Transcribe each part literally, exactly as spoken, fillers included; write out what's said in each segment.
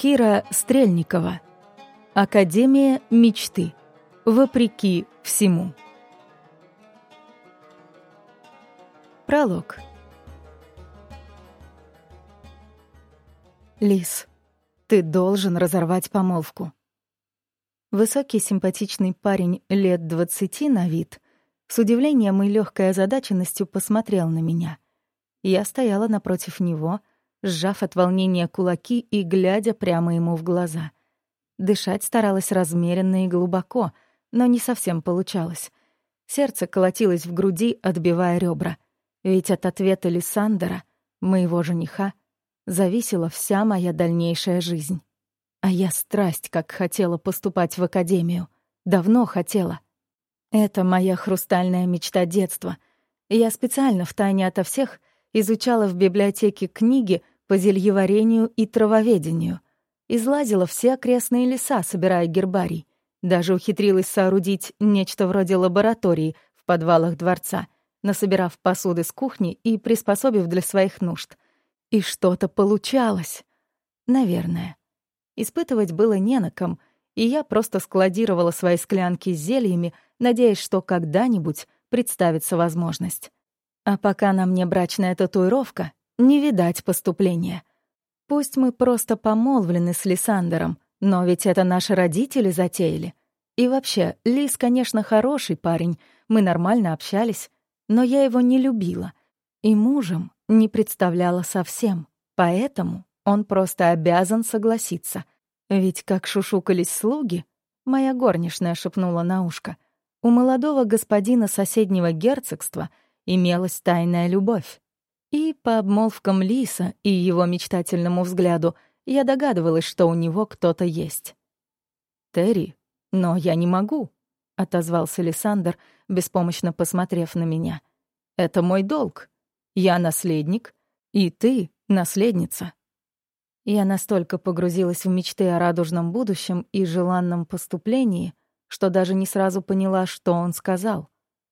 Кира Стрельникова. Академия мечты. Вопреки всему. Пролог. Лис, ты должен разорвать помолвку. Высокий симпатичный парень лет двадцати на вид с удивлением и легкой озадаченностью посмотрел на меня. Я стояла напротив него, сжав от волнения кулаки и глядя прямо ему в глаза. Дышать старалась размеренно и глубоко, но не совсем получалось. Сердце колотилось в груди, отбивая ребра. Ведь от ответа Лиссандера, моего жениха, зависела вся моя дальнейшая жизнь. А я страсть как хотела поступать в академию. Давно хотела. Это моя хрустальная мечта детства. Я специально втайне ото всех изучала в библиотеке книги по зельеварению и травоведению. Излазила все окрестные леса, собирая гербарий. Даже ухитрилась соорудить нечто вроде лаборатории в подвалах дворца, насобирав посуды с кухни и приспособив для своих нужд. И что-то получалось. Наверное. Испытывать было не на ком, и я просто складировала свои склянки с зельями, надеясь, что когда-нибудь представится возможность. А пока на мне брачная татуировка, не видать поступления. Пусть мы просто помолвлены с Лиссандером, но ведь это наши родители затеяли. И вообще, Лис, конечно, хороший парень, мы нормально общались, но я его не любила. И мужем не представляла совсем, поэтому он просто обязан согласиться. Ведь, как шушукались слуги, моя горничная шепнула на ушко, у молодого господина соседнего герцогства имелась тайная любовь. И по обмолвкам Лиса и его мечтательному взгляду я догадывалась, что у него кто-то есть. «Терри, но я не могу», — отозвался Лиссандер, беспомощно посмотрев на меня. «Это мой долг. Я наследник, и ты наследница». Я настолько погрузилась в мечты о радужном будущем и желанном поступлении, что даже не сразу поняла, что он сказал.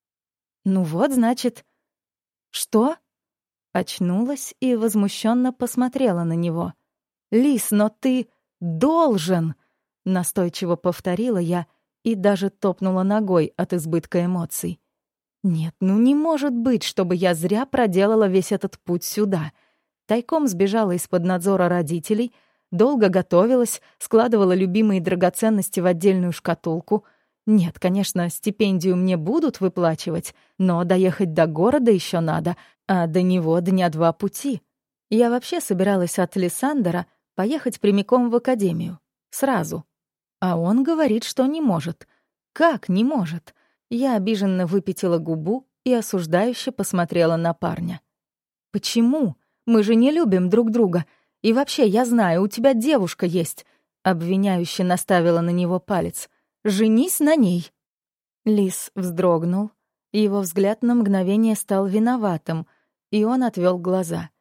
«Ну вот, значит...» «Что?» Очнулась и возмущенно посмотрела на него. «Лис, но ты должен!» Настойчиво повторила я и даже топнула ногой от избытка эмоций. «Нет, ну не может быть, чтобы я зря проделала весь этот путь сюда». Тайком сбежала из-под надзора родителей, долго готовилась, складывала любимые драгоценности в отдельную шкатулку. Нет, конечно, стипендию мне будут выплачивать, но доехать до города еще надо, а до него дня два пути. Я вообще собиралась от Лиссандера поехать прямиком в академию. Сразу. А он говорит, что не может. Как не может? Я обиженно выпятила губу и осуждающе посмотрела на парня. «Почему? Мы же не любим друг друга. И вообще, я знаю, у тебя девушка есть», — обвиняюще наставила на него палец. «Женись на ней». Лис вздрогнул. Его взгляд на мгновение стал виноватым, и он отвел глаза.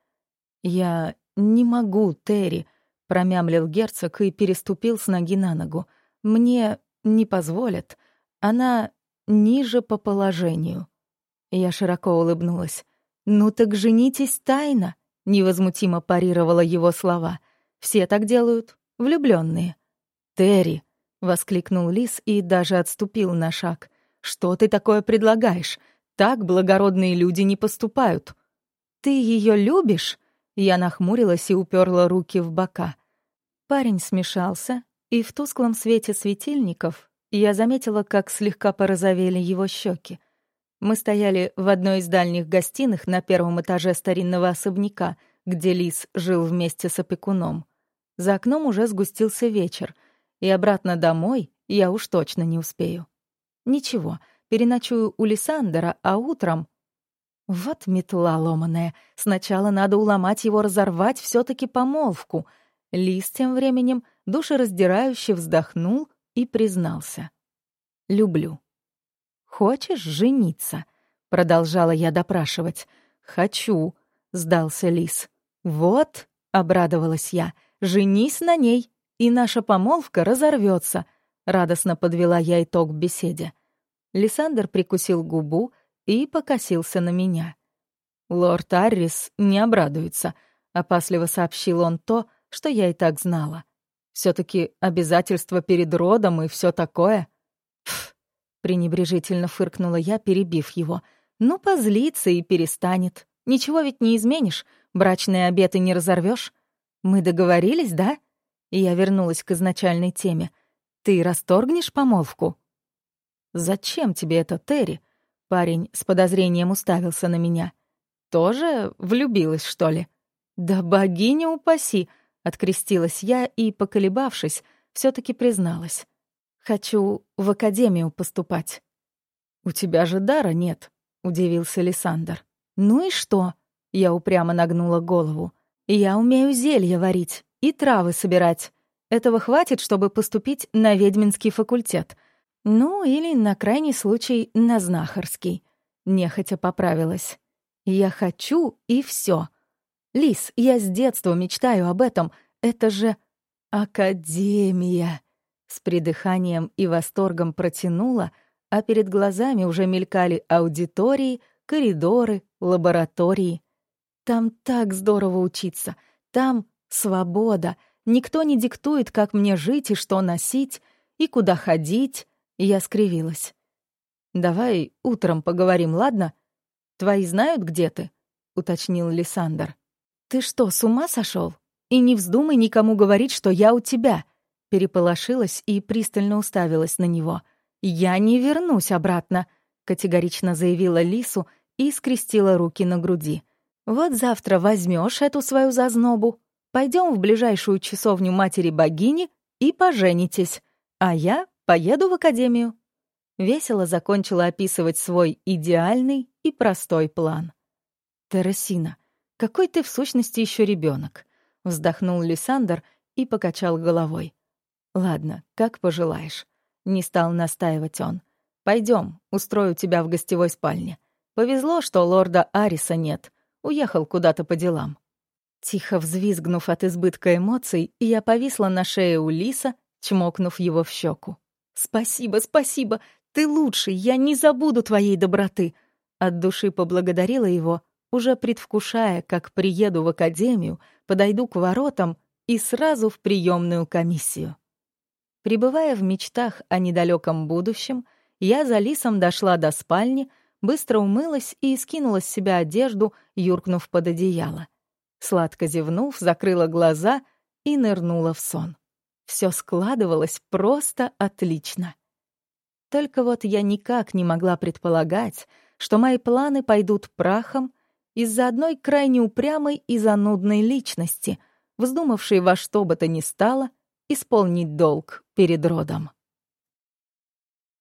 «Я не могу, Терри», — промямлил герцог и переступил с ноги на ногу. «Мне не позволят. Она ниже по положению». Я широко улыбнулась. «Ну так женитесь тайно», — невозмутимо парировала его слова. «Все так делают, влюблённые». «Терри», — воскликнул Лис и даже отступил на шаг. «Что ты такое предлагаешь? Так благородные люди не поступают». «Ты её любишь?» Я нахмурилась и уперла руки в бока. Парень смешался, и в тусклом свете светильников я заметила, как слегка порозовели его щеки. Мы стояли в одной из дальних гостиных на первом этаже старинного особняка, где Лис жил вместе с опекуном. За окном уже сгустился вечер, и обратно домой я уж точно не успею. Ничего, переночую у Лиссандера, а утром... Вот метла ломаная. Сначала надо уломать его разорвать все-таки помолвку. Лис тем временем душераздирающе вздохнул и признался. «Люблю». «Хочешь жениться?» — продолжала я допрашивать. «Хочу», — сдался Лис. «Вот», — обрадовалась я, — «женись на ней, и наша помолвка разорвется», — радостно подвела я итог беседе. Лиссандер прикусил губу и покосился на меня. «Лорд Аррис не обрадуется», — опасливо сообщил он то, что я и так знала. Все-таки обязательства перед родом и все такое. Пф, пренебрежительно фыркнула я, перебив его. Ну, позлится и перестанет. Ничего ведь не изменишь, брачные обеты не разорвешь. Мы договорились, да? И я вернулась к изначальной теме. Ты расторгнешь помолвку? Зачем тебе это, Терри? Парень с подозрением уставился на меня. Тоже влюбилась, что ли? Да богиня упаси! Открестилась я и, поколебавшись, все-таки призналась. Хочу в академию поступать. У тебя же дара нет, удивился Лиссандр. Ну и что? Я упрямо нагнула голову. Я умею зелья варить и травы собирать. Этого хватит, чтобы поступить на ведьминский факультет. Ну, или, на крайний случай, на знахарский. Нехотя поправилась. Я хочу, и все. Лис, я с детства мечтаю об этом. Это же академия. С придыханием и восторгом протянула, а перед глазами уже мелькали аудитории, коридоры, лаборатории. Там так здорово учиться. Там свобода. Никто не диктует, как мне жить и что носить, и куда ходить. Я скривилась. «Давай утром поговорим, ладно? Твои знают, где ты?» — уточнил Лиссандр. «Ты что, с ума сошел? И не вздумай никому говорить, что я у тебя!» Переполошилась и пристально уставилась на него. «Я не вернусь обратно!» — категорично заявила Лису и скрестила руки на груди. «Вот завтра возьмешь эту свою зазнобу, пойдем в ближайшую часовню матери-богини и поженитесь, а я поеду в академию». Весело закончила описывать свой идеальный и простой план. «Террасина, какой ты в сущности еще ребенок? Вздохнул Лиссандр и покачал головой. «Ладно, как пожелаешь». Не стал настаивать он. Пойдем, устрою тебя в гостевой спальне. Повезло, что лорда Ариса нет. Уехал куда-то по делам». Тихо взвизгнув от избытка эмоций, я повисла на шее у Лиса, чмокнув его в щеку. «Спасибо, спасибо! Ты лучший, я не забуду твоей доброты!» От души поблагодарила его, уже предвкушая, как приеду в академию, подойду к воротам и сразу в приемную комиссию. Пребывая в мечтах о недалеком будущем, я за Лисом дошла до спальни, быстро умылась и скинула с себя одежду, юркнув под одеяло. Сладко зевнув, закрыла глаза и нырнула в сон. Все складывалось просто отлично. Только вот я никак не могла предполагать, что мои планы пойдут прахом из-за одной крайне упрямой и занудной личности, вздумавшей во что бы то ни стало исполнить долг перед родом.